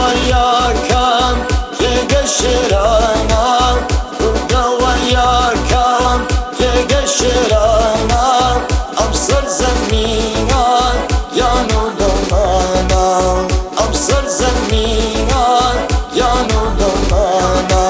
وياكم يقشرنا برده وياكم يقشرنا أبصر زمينا يا نور ضمانا أبصر زمينا يا نور ضمانا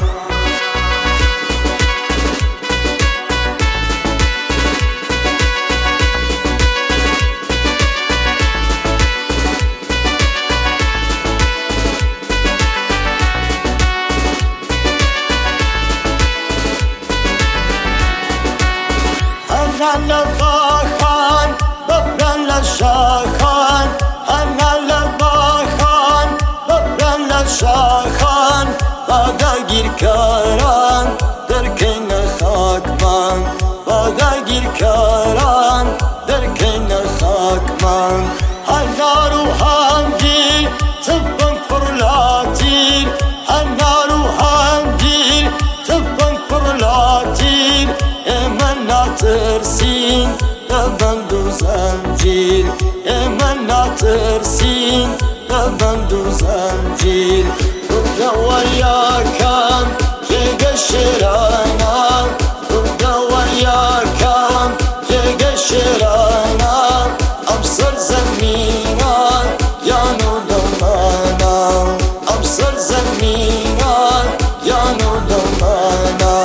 أنا لباخان ببرن لشاخان أنا لباخان ببرن لشاخان بادا گیر کاران در کن خاکمان بادا گیر کاران در کن خاکمان أنا روحان گیر تبن فرلاتیر أنا روحان گیر تبن فرلاتیر من ناترسين ببند و زنجیر من ناترسين ببند و زنجیر برده وياكم يقشرنا برده وياكم يقشرنا أبصر زمينا يا نور ضمانا أبصر زمينا يا نور ضمانا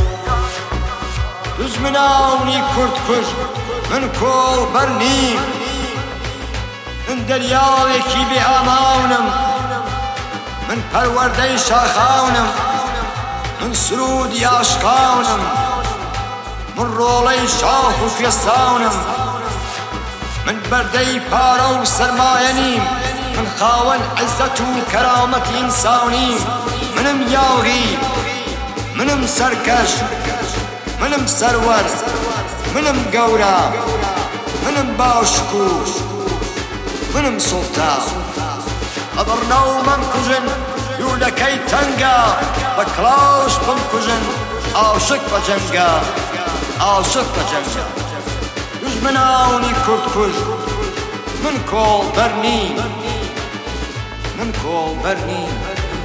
دژمنانی کرد کش من کۆڵ بەر نیم من دەریاوێکی بێئاماونم من پەروەردەی شاخاونم من سرودی عاشقاونم من ڕۆڵەی شاخ و فێستاونم من بەردەی پارە و سەرمایە نیم من خاوەن عزەت و کەرامەتی ئینسانیم منم یاغی منم سەرکەش منم سرور منم گورا منم باشکو منم سلطان ئەبڕنەو مەمکوژن لوولەکەی تەنگە بە کڵاوش بمکوژن عاشق بە جەنگە عاشق بە جەنگە دژمنانی کورد کوژ من کۆڵبەر نیم من کۆڵبەر نیم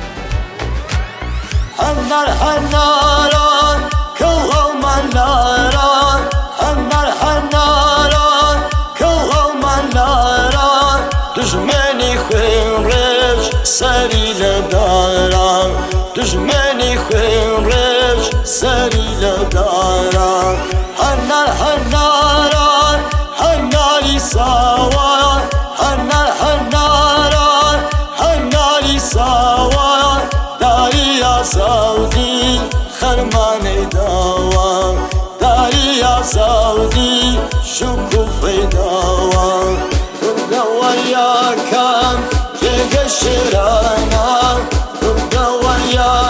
هەنار هەناران كوهو مناران هنار هناران كوهو مناران دژمنی خوێن ڕێژ سەری لە داران دژمنی خوێن ڕێژ سەری لە داران هەنار هەناران هەناری ساوان هەنار هەناران هەناری ساوان داریا ساودی خرماني داوام داريا سعودي شكوفي داوام برده وياكم يقشرنا برده وياكم